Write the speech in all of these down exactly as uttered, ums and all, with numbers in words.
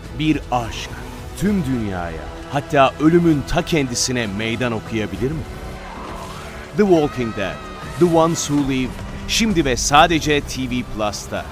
Bir aşk tüm dünyaya, hatta ölümün ta kendisine meydan okuyabilir mi? The Walking Dead, The Ones Who Live, şimdi ve sadece T V Plus'ta.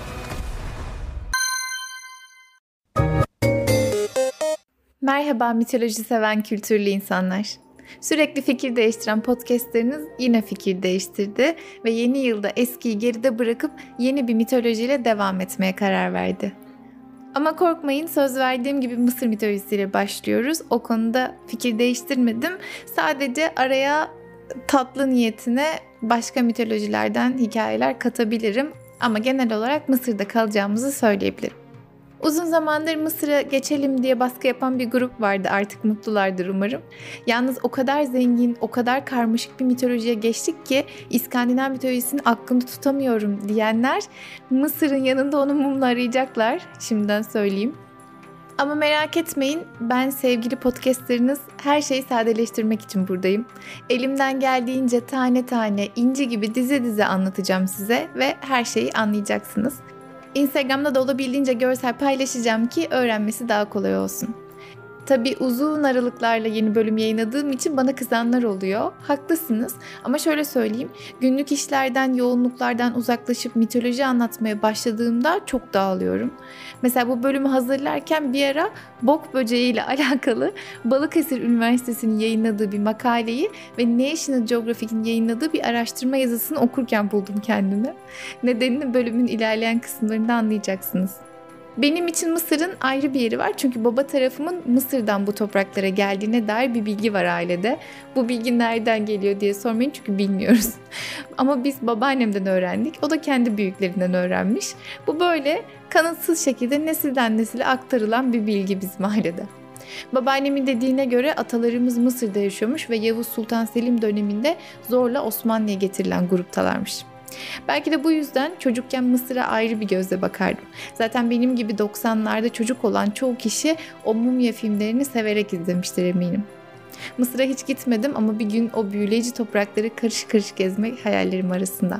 Merhaba mitoloji seven kültürlü insanlar. Sürekli fikir değiştiren podcastleriniz yine fikir değiştirdi ve yeni yılda eskiyi geride bırakıp yeni bir mitolojiyle devam etmeye karar verdi. Ama korkmayın, söz verdiğim gibi Mısır mitolojisiyle başlıyoruz. O konuda fikir değiştirmedim. Sadece araya tatlı niyetine başka mitolojilerden hikayeler katabilirim. Ama genel olarak Mısır'da kalacağımızı söyleyebilirim. Uzun zamandır Mısır'a geçelim diye baskı yapan bir grup vardı. Artık mutlulardır umarım. Yalnız o kadar zengin, o kadar karmaşık bir mitolojiye geçtik ki İskandinav mitolojisini aklımda tutamıyorum diyenler Mısır'ın yanında onu mumla arayacaklar. Şimdiden söyleyeyim. Ama merak etmeyin, ben sevgili podcastleriniz her şeyi sadeleştirmek için buradayım. Elimden geldiğince tane tane, inci gibi dize dize anlatacağım size ve her şeyi anlayacaksınız. Instagram'da da olabildiğince görsel paylaşacağım ki öğrenmesi daha kolay olsun. Tabii uzun aralıklarla yeni bölüm yayınladığım için bana kızanlar oluyor. Haklısınız ama şöyle söyleyeyim. Günlük işlerden, yoğunluklardan uzaklaşıp mitoloji anlatmaya başladığımda çok dağılıyorum. Mesela bu bölümü hazırlarken bir ara bok böceğiyle alakalı Balıkesir Üniversitesi'nin yayınladığı bir makaleyi ve National Geographic'in yayınladığı bir araştırma yazısını okurken buldum kendimi. Nedenini bölümün ilerleyen kısımlarında anlayacaksınız. Benim için Mısır'ın ayrı bir yeri var çünkü baba tarafımın Mısır'dan bu topraklara geldiğine dair bir bilgi var ailede. Bu bilgi nereden geliyor diye sormayın çünkü bilmiyoruz. Ama biz babaannemden öğrendik, o da kendi büyüklerinden öğrenmiş. Bu böyle kanıtsız şekilde nesilden nesile aktarılan bir bilgi bizim ailede. Babaannemin dediğine göre atalarımız Mısır'da yaşıyormuş ve Yavuz Sultan Selim döneminde zorla Osmanlı'ya getirilen gruptalarmış. Belki de bu yüzden çocukken Mısır'a ayrı bir gözle bakardım. Zaten benim gibi doksanlarda çocuk olan çoğu kişi o mumya filmlerini severek izlemiştir eminim. Mısır'a hiç gitmedim ama bir gün o büyüleyici toprakları karış karış gezmek hayallerim arasında.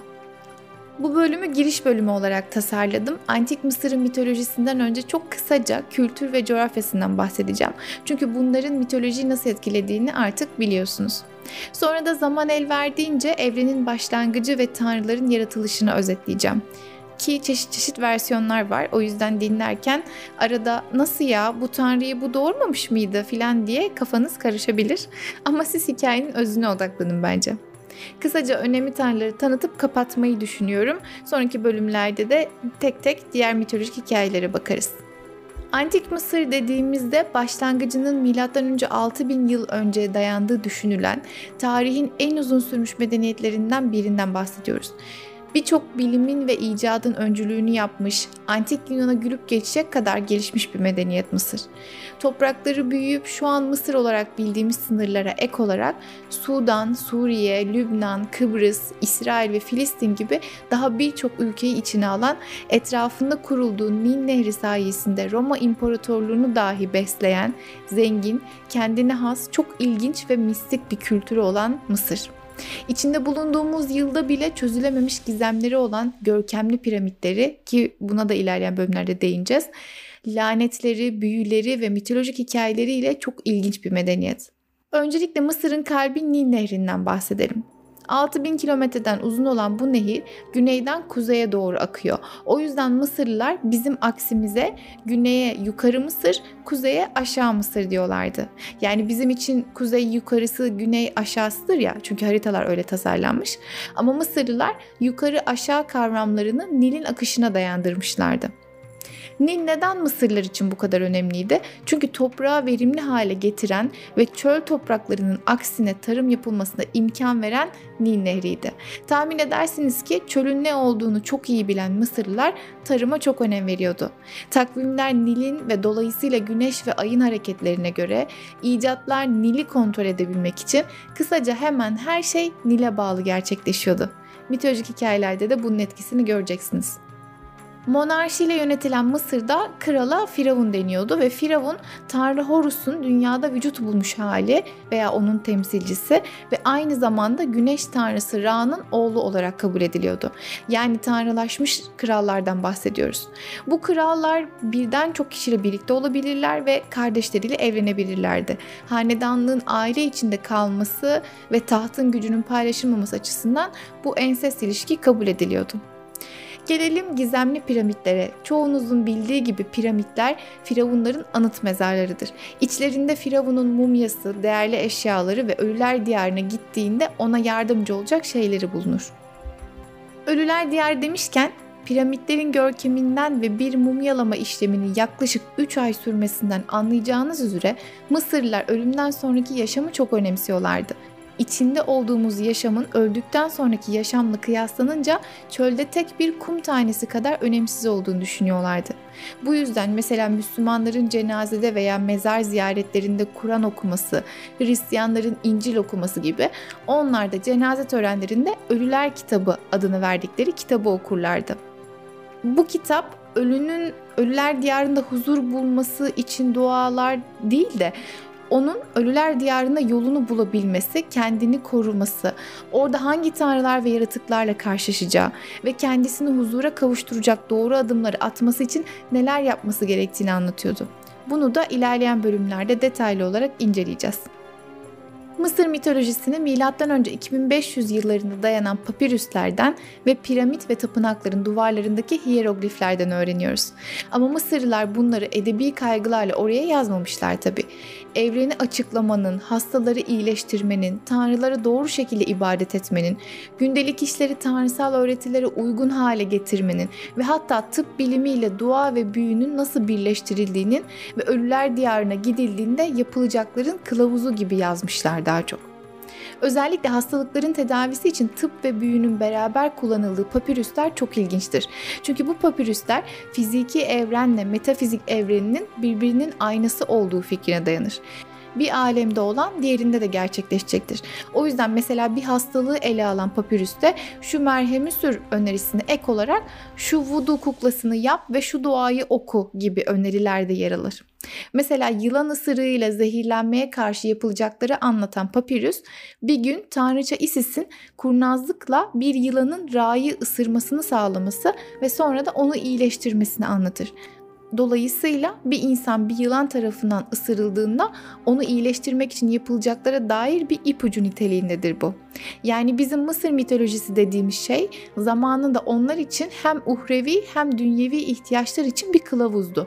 Bu bölümü giriş bölümü olarak tasarladım. Antik Mısır'ın mitolojisinden önce çok kısaca kültür ve coğrafyasından bahsedeceğim. Çünkü bunların mitolojiyi nasıl etkilediğini artık biliyorsunuz. Sonra da zaman el verdiğince evrenin başlangıcı ve tanrıların yaratılışını özetleyeceğim. Ki çeşit çeşit versiyonlar var. O yüzden dinlerken arada nasıl ya bu tanrıyı bu doğurmamış mıydı filan diye kafanız karışabilir. Ama siz hikayenin özüne odaklanın bence. Kısaca önemli tanrıları tanıtıp kapatmayı düşünüyorum. Sonraki bölümlerde de tek tek diğer mitolojik hikayelere bakarız. Antik Mısır dediğimizde başlangıcının milattan önce altı bin yıl önce dayandığı düşünülen tarihin en uzun sürmüş medeniyetlerinden birinden bahsediyoruz. Birçok bilimin ve icadın öncülüğünü yapmış, antik Yunan'a gülüp geçecek kadar gelişmiş bir medeniyet Mısır. Toprakları büyüyüp şu an Mısır olarak bildiğimiz sınırlara ek olarak Sudan, Suriye, Lübnan, Kıbrıs, İsrail ve Filistin gibi daha birçok ülkeyi içine alan, etrafında kurulduğu Nil Nehri sayesinde Roma İmparatorluğunu dahi besleyen, zengin, kendine has, çok ilginç ve mistik bir kültürü olan Mısır. İçinde bulunduğumuz yılda bile çözülememiş gizemleri olan görkemli piramitleri, ki buna da ilerleyen bölümlerde değineceğiz, lanetleri, büyüleri ve mitolojik hikayeleriyle çok ilginç bir medeniyet. Öncelikle Mısır'ın kalbi Nil Nehri'nden bahsedelim. altı bin kilometreden uzun olan bu nehir güneyden kuzeye doğru akıyor. O yüzden Mısırlılar bizim aksimize güneye yukarı Mısır, kuzeye aşağı Mısır diyorlardı. Yani bizim için kuzey yukarısı, güney aşağısıdır ya, çünkü haritalar öyle tasarlanmış. Ama Mısırlılar yukarı aşağı kavramlarını Nil'in akışına dayandırmışlardı. Nil neden Mısırlılar için bu kadar önemliydi? Çünkü toprağı verimli hale getiren ve çöl topraklarının aksine tarım yapılmasına imkan veren Nil Nehri'ydi. Tahmin edersiniz ki çölün ne olduğunu çok iyi bilen Mısırlılar tarıma çok önem veriyordu. Takvimler Nil'in ve dolayısıyla güneş ve ayın hareketlerine göre, icatlar Nil'i kontrol edebilmek için kısaca hemen her şey Nil'e bağlı gerçekleşiyordu. Mitolojik hikayelerde de bunun etkisini göreceksiniz. Monarşiyle yönetilen Mısır'da krala Firavun deniyordu ve Firavun Tanrı Horus'un dünyada vücut bulmuş hali veya onun temsilcisi ve aynı zamanda güneş tanrısı Ra'nın oğlu olarak kabul ediliyordu. Yani tanrılaşmış krallardan bahsediyoruz. Bu krallar birden çok kişiyle birlikte olabilirler ve kardeşleriyle evlenebilirlerdi. Hanedanlığın aile içinde kalması ve tahtın gücünün paylaşılmaması açısından bu ensest ilişki kabul ediliyordu. Gelelim gizemli piramitlere. Çoğunuzun bildiği gibi piramitler firavunların anıt mezarlarıdır. İçlerinde firavunun mumyası, değerli eşyaları ve ölüler diyarına gittiğinde ona yardımcı olacak şeyleri bulunur. Ölüler diyarı demişken piramitlerin görkeminden ve bir mumyalama işleminin yaklaşık üç ay sürmesinden anlayacağınız üzere Mısırlılar ölümden sonraki yaşamı çok önemsiyorlardı. İçinde olduğumuz yaşamın öldükten sonraki yaşamla kıyaslanınca çölde tek bir kum tanesi kadar önemsiz olduğunu düşünüyorlardı. Bu yüzden mesela Müslümanların cenazede veya mezar ziyaretlerinde Kur'an okuması, Hristiyanların İncil okuması gibi onlar da cenaze törenlerinde Ölüler Kitabı adını verdikleri kitabı okurlardı. Bu kitap ölünün ölüler diyarında huzur bulması için dualar değil de onun ölüler diyarına yolunu bulabilmesi, kendini koruması, orada hangi tanrılar ve yaratıklarla karşılaşacağı ve kendisini huzura kavuşturacak doğru adımları atması için neler yapması gerektiğini anlatıyordu. Bunu da ilerleyen bölümlerde detaylı olarak inceleyeceğiz. Mısır mitolojisini milattan önce iki bin beş yüz yıllarında dayanan papirüslerden ve piramit ve tapınakların duvarlarındaki hiyerogliflerden öğreniyoruz. Ama Mısırlılar bunları edebi kaygılarla oraya yazmamışlar tabii. Evreni açıklamanın, hastaları iyileştirmenin, tanrılara doğru şekilde ibadet etmenin, gündelik işleri tanrısal öğretilere uygun hale getirmenin ve hatta tıp bilimiyle dua ve büyünün nasıl birleştirildiğinin ve ölüler diyarına gidildiğinde yapılacakların kılavuzu gibi yazmışlar daha çok. Özellikle hastalıkların tedavisi için tıp ve büyünün beraber kullanıldığı papirüsler çok ilginçtir. Çünkü bu papirüsler fiziki evrenle metafizik evreninin birbirinin aynası olduğu fikrine dayanır. Bir alemde olan diğerinde de gerçekleşecektir. O yüzden mesela bir hastalığı ele alan papirüste şu merhemi sür önerisine ek olarak şu vudu kuklasını yap ve şu duayı oku gibi öneriler de yer alır. Mesela yılan ısırığıyla zehirlenmeye karşı yapılacakları anlatan papirüs bir gün tanrıça Isis'in kurnazlıkla bir yılanın Ra'yı ısırmasını sağlaması ve sonra da onu iyileştirmesini anlatır. Dolayısıyla bir insan bir yılan tarafından ısırıldığında onu iyileştirmek için yapılacaklara dair bir ipucu niteliğindedir bu. Yani bizim Mısır mitolojisi dediğimiz şey zamanında onlar için hem uhrevi hem dünyevi ihtiyaçlar için bir kılavuzdu.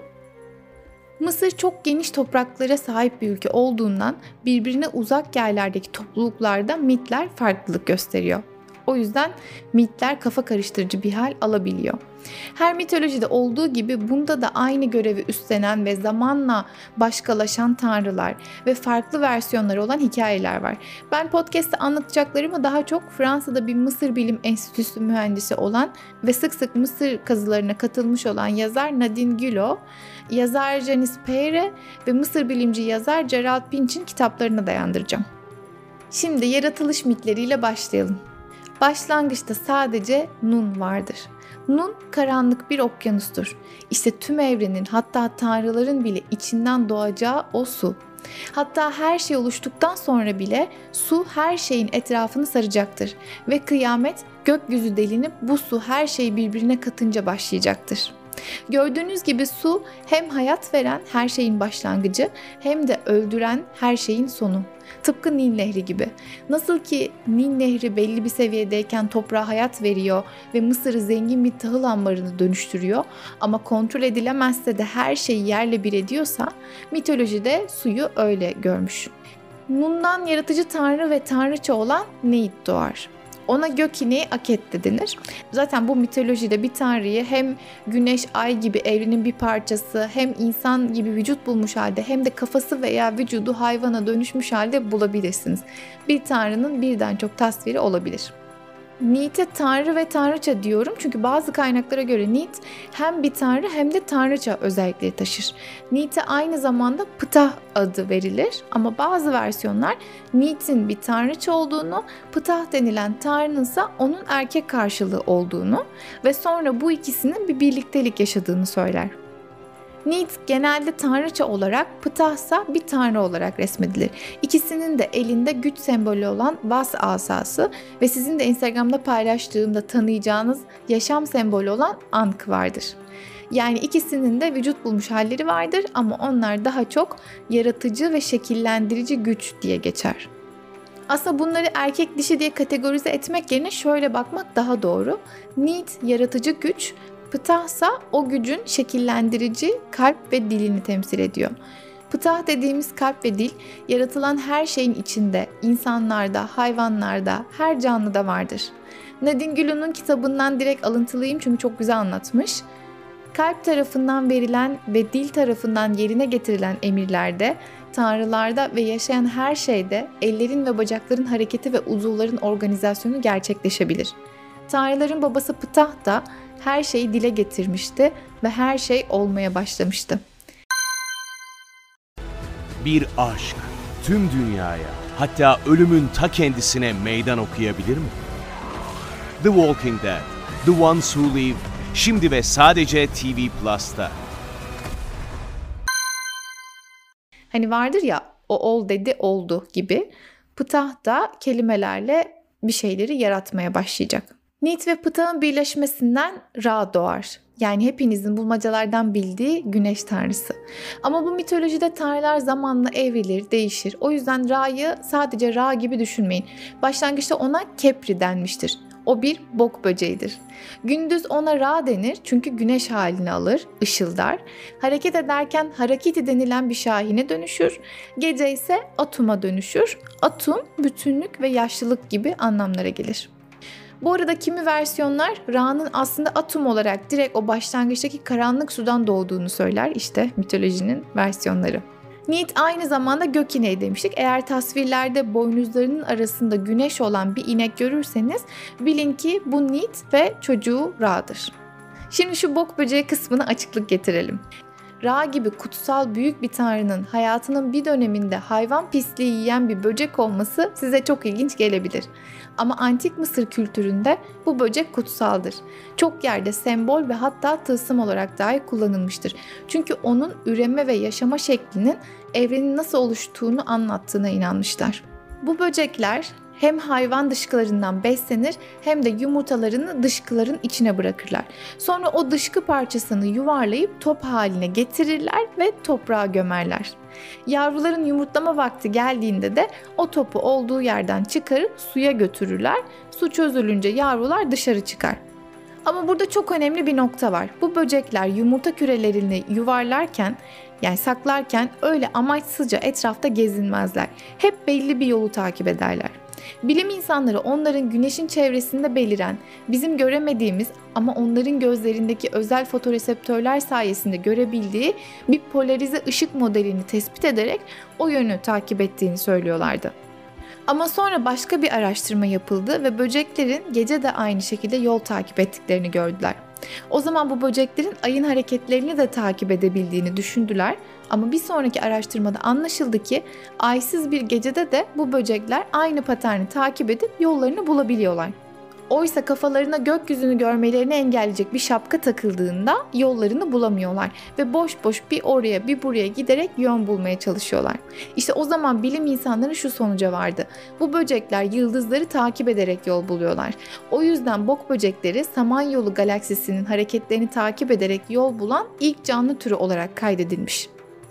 Mısır çok geniş topraklara sahip bir ülke olduğundan birbirine uzak yerlerdeki topluluklarda mitler farklılık gösteriyor. O yüzden mitler kafa karıştırıcı bir hal alabiliyor. Her mitolojide olduğu gibi bunda da aynı görevi üstlenen ve zamanla başkalaşan tanrılar ve farklı versiyonları olan hikayeler var. Ben podcast'te anlatacaklarımı daha çok Fransa'da bir Mısır Bilim Enstitüsü mühendisi olan ve sık sık Mısır kazılarına katılmış olan yazar Nadine Gülot, yazar Janice Peyre ve Mısır bilimci yazar Gerald Pinch'in kitaplarına dayandıracağım. Şimdi yaratılış mitleriyle başlayalım. Başlangıçta sadece Nun vardır. Nun karanlık bir okyanustur. İşte tüm evrenin, hatta tanrıların bile içinden doğacağı o su. Hatta her şey oluştuktan sonra bile su her şeyin etrafını saracaktır ve kıyamet gökyüzü delinip bu su her şeyi birbirine katınca başlayacaktır. Gördüğünüz gibi su hem hayat veren her şeyin başlangıcı hem de öldüren her şeyin sonu. Tıpkı Nil Nehri gibi. Nasıl ki Nil Nehri belli bir seviyedeyken toprağa hayat veriyor ve Mısır'ı zengin bir tahıl ambarına dönüştürüyor ama kontrol edilemezse de her şeyi yerle bir ediyorsa mitolojide suyu öyle görmüş. Nun'dan yaratıcı tanrı ve tanrıça olan Neit doğar. Ona gök ineği Aket de denir. Zaten bu mitolojide bir tanrıyı hem güneş, ay gibi evrenin bir parçası, hem insan gibi vücut bulmuş halde hem de kafası veya vücudu hayvana dönüşmüş halde bulabilirsiniz. Bir tanrının birden çok tasviri olabilir. Neith'e tanrı ve tanrıça diyorum çünkü bazı kaynaklara göre Neith hem bir tanrı hem de tanrıça özellikleri taşır. Neith'e aynı zamanda Ptah adı verilir ama bazı versiyonlar Neith'in bir tanrıça olduğunu, Ptah denilen tanrınınsa onun erkek karşılığı olduğunu ve sonra bu ikisinin bir birliktelik yaşadığını söyler. Neith genelde tanrıça olarak, Ptah ise bir tanrı olarak resmedilir. İkisinin de elinde güç sembolü olan Vas asası ve sizin de Instagram'da paylaştığımda tanıyacağınız yaşam sembolü olan Ankh vardır. Yani ikisinin de vücut bulmuş halleri vardır ama onlar daha çok yaratıcı ve şekillendirici güç diye geçer. Aslında bunları erkek dişi diye kategorize etmek yerine şöyle bakmak daha doğru. Neith yaratıcı güç, Ptah ise o gücün şekillendirici kalp ve dilini temsil ediyor. Ptah dediğimiz kalp ve dil yaratılan her şeyin içinde, insanlarda, hayvanlarda, her canlıda vardır. Nadine Gül'ün kitabından direkt alıntılıyım çünkü çok güzel anlatmış. Kalp tarafından verilen ve dil tarafından yerine getirilen emirlerde, tanrılarda ve yaşayan her şeyde ellerin ve bacakların hareketi ve uzuvların organizasyonu gerçekleşebilir. Tanrıların babası Ptah da her şeyi dile getirmişti ve her şey olmaya başlamıştı. Bir aşk tüm dünyaya, hatta ölümün ta kendisine meydan okuyabilir mi? The Walking Dead, The Ones Who Live, şimdi ve sadece T V Plus'ta. Hani vardır ya, o ol dedi oldu gibi, Ptah da kelimelerle bir şeyleri yaratmaya başlayacak. Neith ve Ptah'ın birleşmesinden Ra doğar. Yani hepinizin bulmacalardan bildiği güneş tanrısı. Ama bu mitolojide tanrılar zamanla evrilir, değişir. O yüzden Ra'yı sadece Ra gibi düşünmeyin. Başlangıçta ona Kepri denmiştir. O bir bok böceğidir. Gündüz ona Ra denir çünkü güneş halini alır, ışıldar. Hareket ederken Harakiti denilen bir şahine dönüşür. Gece ise Atum'a dönüşür. Atum, bütünlük ve yaşlılık gibi anlamlara gelir. Bu arada kimi versiyonlar Ra'nın aslında Atum olarak direkt o başlangıçtaki karanlık sudan doğduğunu söyler. İşte mitolojinin versiyonları. Neith aynı zamanda gök ineği demiştik. Eğer tasvirlerde boynuzlarının arasında güneş olan bir inek görürseniz bilin ki bu Neith ve çocuğu Ra'dır. Şimdi şu bok böceği kısmına açıklık getirelim. Ra gibi kutsal büyük bir tanrının hayatının bir döneminde hayvan pisliği yiyen bir böcek olması size çok ilginç gelebilir. Ama antik Mısır kültüründe bu böcek kutsaldır. Çok yerde sembol ve hatta tılsım olarak dahi kullanılmıştır. Çünkü onun üreme ve yaşama şeklinin evrenin nasıl oluştuğunu anlattığına inanmışlar. Bu böcekler hem hayvan dışkılarından beslenir hem de yumurtalarını dışkıların içine bırakırlar. Sonra o dışkı parçasını yuvarlayıp top haline getirirler ve toprağa gömerler. Yavruların yumurtlama vakti geldiğinde de o topu olduğu yerden çıkarıp suya götürürler. Su çözülünce yavrular dışarı çıkar. Ama burada çok önemli bir nokta var. Bu böcekler yumurta kürelerini yuvarlarken, yani saklarken öyle amaçsızca etrafta gezinmezler. Hep belli bir yolu takip ederler. Bilim insanları onların güneşin çevresinde beliren, bizim göremediğimiz ama onların gözlerindeki özel fotoreseptörler sayesinde görebildiği bir polarize ışık modelini tespit ederek o yönü takip ettiğini söylüyorlardı. Ama sonra başka bir araştırma yapıldı ve böceklerin gece de aynı şekilde yol takip ettiklerini gördüler. O zaman bu böceklerin ayın hareketlerini de takip edebildiğini düşündüler. Ama bir sonraki araştırmada anlaşıldı ki aysız bir gecede de bu böcekler aynı paterni takip edip yollarını bulabiliyorlar. Oysa kafalarına gökyüzünü görmelerini engelleyecek bir şapka takıldığında yollarını bulamıyorlar ve boş boş bir oraya bir buraya giderek yön bulmaya çalışıyorlar. İşte o zaman bilim insanları şu sonuca vardı. Bu böcekler yıldızları takip ederek yol buluyorlar. O yüzden bok böcekleri Samanyolu galaksisinin hareketlerini takip ederek yol bulan ilk canlı türü olarak kaydedilmiş.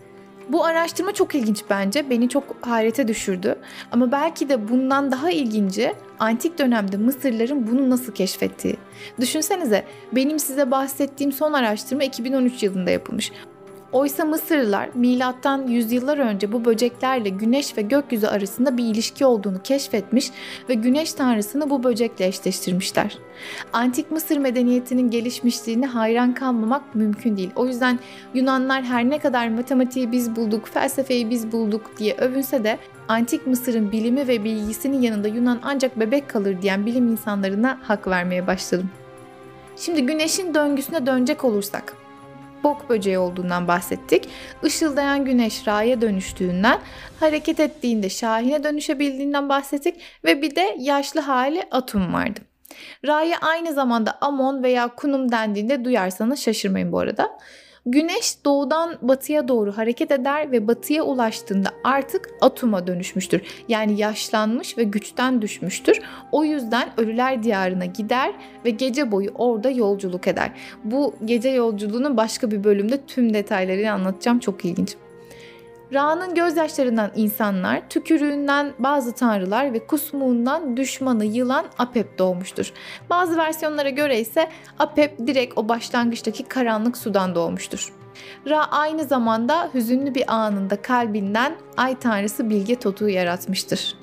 Bu araştırma çok ilginç bence. Beni çok hayrete düşürdü. Ama belki de bundan daha ilginci antik dönemde Mısırlıların bunu nasıl keşfettiği. Düşünsenize, benim size bahsettiğim son araştırma iki bin on üç yılında yapılmış. Oysa Mısırlılar milattan yüzyıllar önce bu böceklerle güneş ve gökyüzü arasında bir ilişki olduğunu keşfetmiş ve güneş tanrısını bu böcekle eşleştirmişler. Antik Mısır medeniyetinin gelişmişliğine hayran kalmamak mümkün değil. O yüzden Yunanlar her ne kadar matematiği biz bulduk, felsefeyi biz bulduk diye övünse de Antik Mısır'ın bilimi ve bilgisinin yanında Yunan ancak bebek kalır diyen bilim insanlarına hak vermeye başladım. Şimdi güneşin döngüsüne dönecek olursak, bok böceği olduğundan bahsettik. Işıldayan güneş Ra'ya dönüştüğünden, hareket ettiğinde Şahin'e dönüşebildiğinden bahsettik ve bir de yaşlı hali Atum vardı. Ra'ya aynı zamanda Amon veya Kunum dendiğinde duyarsanız şaşırmayın bu arada. Güneş doğudan batıya doğru hareket eder ve batıya ulaştığında artık Atum'a dönüşmüştür. Yani yaşlanmış ve güçten düşmüştür. O yüzden ölüler diyarına gider ve gece boyu orada yolculuk eder. Bu gece yolculuğunun başka bir bölümde tüm detaylarını anlatacağım, çok ilginç. Ra'nın gözyaşlarından insanlar, tükürüğünden bazı tanrılar ve kusmuğundan düşmanı yılan Apep doğmuştur. Bazı versiyonlara göre ise Apep direkt o başlangıçtaki karanlık sudan doğmuştur. Ra aynı zamanda hüzünlü bir anında kalbinden ay tanrısı Bilge Tot'u yaratmıştır.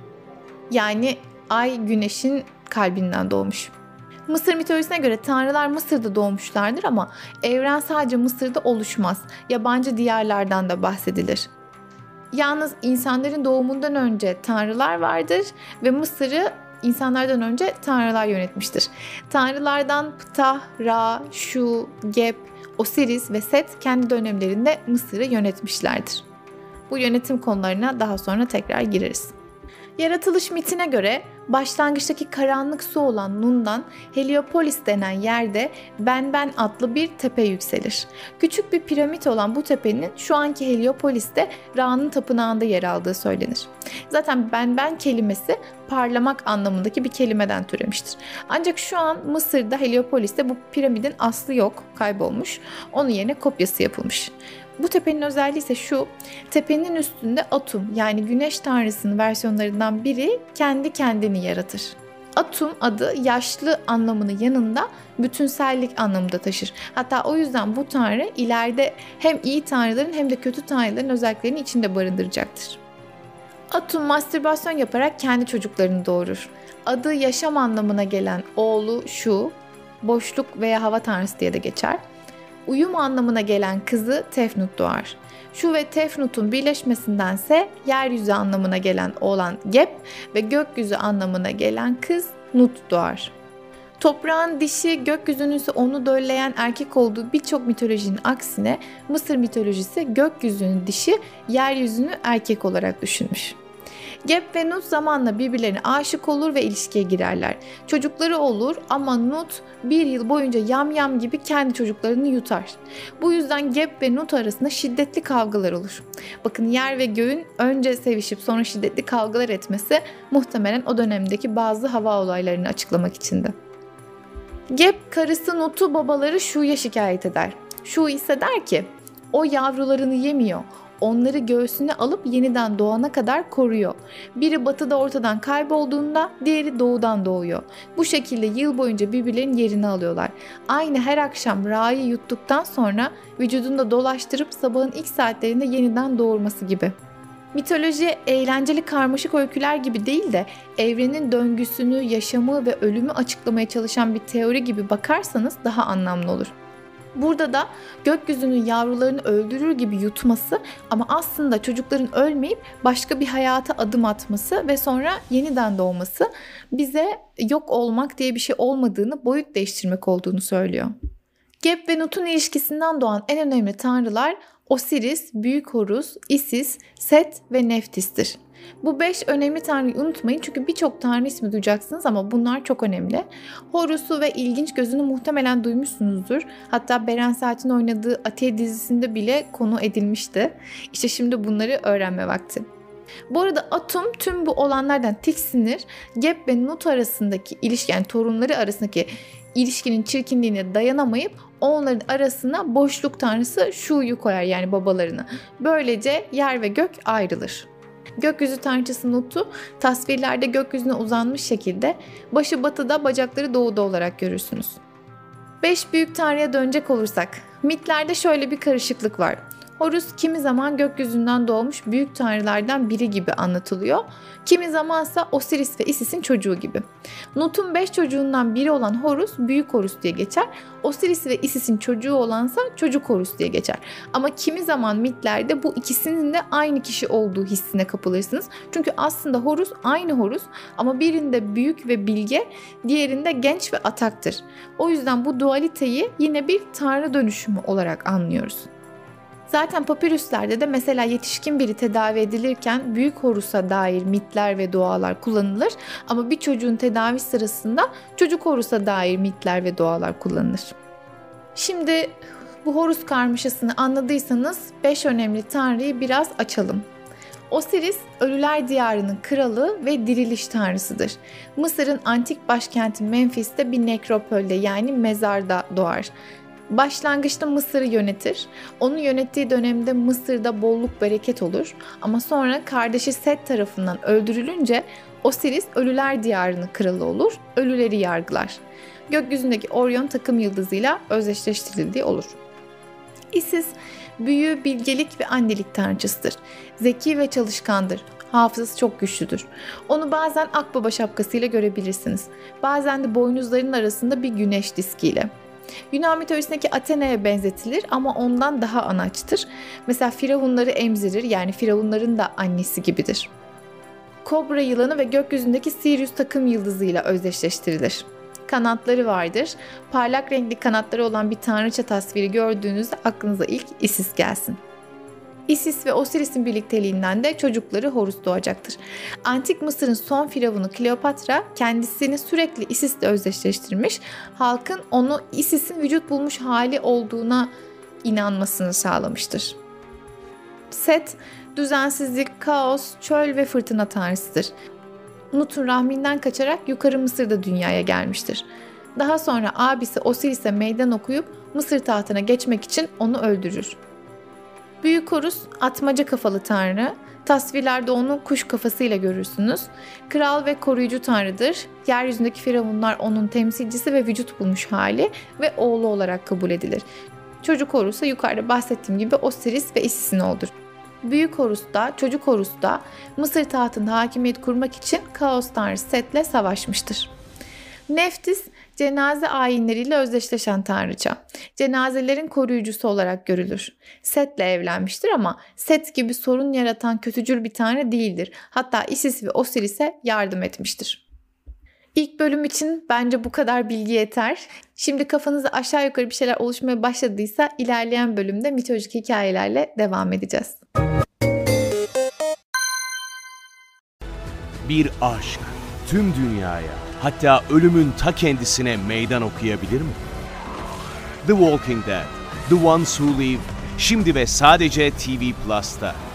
Yani ay güneşin kalbinden doğmuş. Mısır mitolojisine göre tanrılar Mısır'da doğmuşlardır ama evren sadece Mısır'da oluşmaz. Yabancı diyarlardan da bahsedilir. Yalnız insanların doğumundan önce tanrılar vardır ve Mısır'ı insanlardan önce tanrılar yönetmiştir. Tanrılardan Ptah, Ra, Shu, Geb, Osiris ve Set kendi dönemlerinde Mısır'ı yönetmişlerdir. Bu yönetim konularına daha sonra tekrar gireriz. Yaratılış mitine göre başlangıçtaki karanlık su olan Nun'dan Heliopolis denen yerde Benben adlı bir tepe yükselir. Küçük bir piramit olan bu tepenin şu anki Heliopolis'te Ra'nın tapınağında yer aldığı söylenir. Zaten Benben kelimesi parlamak anlamındaki bir kelimeden türemiştir. Ancak şu an Mısır'da Heliopolis'te bu piramidin aslı yok, kaybolmuş. Onun yerine kopyası yapılmış. Bu tepenin özelliği ise şu: tepenin üstünde Atum yani güneş tanrısının versiyonlarından biri kendi kendini yaratır. Atum adı yaşlı anlamının yanında bütünsellik anlamı da taşır. Hatta o yüzden bu tanrı ileride hem iyi tanrıların hem de kötü tanrıların özelliklerini içinde barındıracaktır. Atum mastürbasyon yaparak kendi çocuklarını doğurur. Adı yaşam anlamına gelen oğlu Shu, boşluk veya hava tanrısı diye de geçer. Uyum anlamına gelen kızı Tefnut doğar. Shu ve Tefnut'un birleşmesindense yeryüzü anlamına gelen oğlan Geb ve gökyüzü anlamına gelen kız Nut doğar. Toprağın dişi, gökyüzünün ise onu dölleyen erkek olduğu birçok mitolojinin aksine Mısır mitolojisi gökyüzünün dişi, yeryüzünü erkek olarak düşünmüş. Geb ve Nut zamanla birbirlerine aşık olur ve ilişkiye girerler. Çocukları olur ama Nut bir yıl boyunca yamyam gibi kendi çocuklarını yutar. Bu yüzden Geb ve Nut arasında şiddetli kavgalar olur. Bakın, yer ve göğün önce sevişip sonra şiddetli kavgalar etmesi muhtemelen o dönemdeki bazı hava olaylarını açıklamak içindi. Geb karısı Nut'u babaları Shu'ya şikayet eder. Shu ise der ki o yavrularını yemiyor. Onları göğsüne alıp yeniden doğana kadar koruyor. Biri batıda ortadan kaybolduğunda diğeri doğudan doğuyor. Bu şekilde yıl boyunca birbirlerinin yerini alıyorlar. Aynı her akşam Ra'yı yuttuktan sonra vücudunda dolaştırıp sabahın ilk saatlerinde yeniden doğurması gibi. Mitoloji eğlenceli karmaşık öyküler gibi değil de evrenin döngüsünü, yaşamı ve ölümü açıklamaya çalışan bir teori gibi bakarsanız daha anlamlı olur. Burada da gökyüzünün yavrularını öldürür gibi yutması ama aslında çocukların ölmeyip başka bir hayata adım atması ve sonra yeniden doğması bize yok olmak diye bir şey olmadığını, boyut değiştirmek olduğunu söylüyor. Geb ve Nut'un ilişkisinden doğan en önemli tanrılar Osiris, Büyük Horus, Isis, Set ve Neftis'tir. Bu beş önemli tanrıyı unutmayın çünkü birçok tanrı ismi duyacaksınız ama bunlar çok önemli. Horus'u ve ilginç gözünü muhtemelen duymuşsunuzdur. Hatta Beren Saat'in oynadığı Atiye dizisinde bile konu edilmişti. İşte şimdi bunları öğrenme vakti. Bu arada Atum tüm bu olanlardan tiksinir. Geb ve Nut arasındaki ilişki, yani torunları arasındaki ilişkinin çirkinliğine dayanamayıp onların arasına boşluk tanrısı Shu'yu koyar, yani babalarını. Böylece yer ve gök ayrılır. Gökyüzü tanrıçası Nut'u tasvirlerde gökyüzüne uzanmış şekilde başı batıda, bacakları doğuda olarak görürsünüz. Beş büyük tanrıya dönecek olursak, mitlerde şöyle bir karışıklık var. Horus kimi zaman gökyüzünden doğmuş büyük tanrılardan biri gibi anlatılıyor. Kimi zamansa Osiris ve Isis'in çocuğu gibi. Nut'un beş çocuğundan biri olan Horus büyük Horus diye geçer. Osiris ve Isis'in çocuğu olansa çocuk Horus diye geçer. Ama kimi zaman mitlerde bu ikisinin de aynı kişi olduğu hissine kapılırsınız. Çünkü aslında Horus aynı Horus ama birinde büyük ve bilge, diğerinde genç ve ataktır. O yüzden bu dualiteyi yine bir tanrı dönüşümü olarak anlıyoruz. Zaten papirüslerde de mesela yetişkin biri tedavi edilirken büyük Horus'a dair mitler ve dualar kullanılır ama bir çocuğun tedavi sırasında çocuk Horus'a dair mitler ve dualar kullanılır. Şimdi bu Horus karmaşasını anladıysanız beş önemli tanrıyı biraz açalım. Osiris, ölüler diyarının kralı ve diriliş tanrısıdır. Mısır'ın antik başkenti Memphis'te bir nekropolde yani mezarda doğar. Başlangıçta Mısır'ı yönetir. Onun yönettiği dönemde Mısır'da bolluk bereket olur. Ama sonra kardeşi Set tarafından öldürülünce Osiris ölüler diyarının kralı olur, ölüleri yargılar. Gökyüzündeki Orion takım yıldızıyla özdeşleştirildiği olur. Isis, büyü, bilgelik ve annelik tanrıçasıdır. Zeki ve çalışkandır. Hafızası çok güçlüdür. Onu bazen akbaba şapkasıyla görebilirsiniz. Bazen de boynuzlarının arasında bir güneş diskiyle. Yunan mitolojisindeki Athena'ya benzetilir ama ondan daha anaçtır. Mesela firavunları emzirir, yani firavunların da annesi gibidir. Kobra yılanı ve gökyüzündeki Sirius takım yıldızıyla özdeşleştirilir. Kanatları vardır. Parlak renkli kanatları olan bir tanrıça tasviri gördüğünüzde aklınıza ilk Isis gelsin. Isis ve Osiris'in birlikteliğinden de çocukları Horus doğacaktır. Antik Mısır'ın son firavunu Kleopatra kendisini sürekli Isis'le özdeşleştirmiş, halkın onu Isis'in vücut bulmuş hali olduğuna inanmasını sağlamıştır. Set, düzensizlik, kaos, çöl ve fırtına tanrısıdır. Nut'un rahminden kaçarak yukarı Mısır'da dünyaya gelmiştir. Daha sonra abisi Osiris'e meydan okuyup Mısır tahtına geçmek için onu öldürür. Büyük Horus, atmaca kafalı tanrı. Tasvirlerde onu kuş kafasıyla görürsünüz. Kral ve koruyucu tanrıdır. Yeryüzündeki firavunlar onun temsilcisi ve vücut bulmuş hali ve oğlu olarak kabul edilir. Çocuk Horus'a yukarıda bahsettiğim gibi Osiris ve Isis'in oğludur. Büyük Horus da, çocuk Horus da Mısır tahtında hakimiyet kurmak için kaos tanrısı Set'le savaşmıştır. Neftis, cenaze ayinleriyle özdeşleşen tanrıça. Cenazelerin koruyucusu olarak görülür. Set'le evlenmiştir ama Set gibi sorun yaratan kötücül bir tanrı değildir. Hatta Isis ve Osiris'e yardım etmiştir. İlk bölüm için bence bu kadar bilgi yeter. Şimdi kafanızda aşağı yukarı bir şeyler oluşmaya başladıysa ilerleyen bölümde mitolojik hikayelerle devam edeceğiz. Bir aşk tüm dünyaya, hatta ölümün ta kendisine meydan okuyabilir mi? The Walking Dead, The Ones Who Live, şimdi ve sadece T V Plus'ta.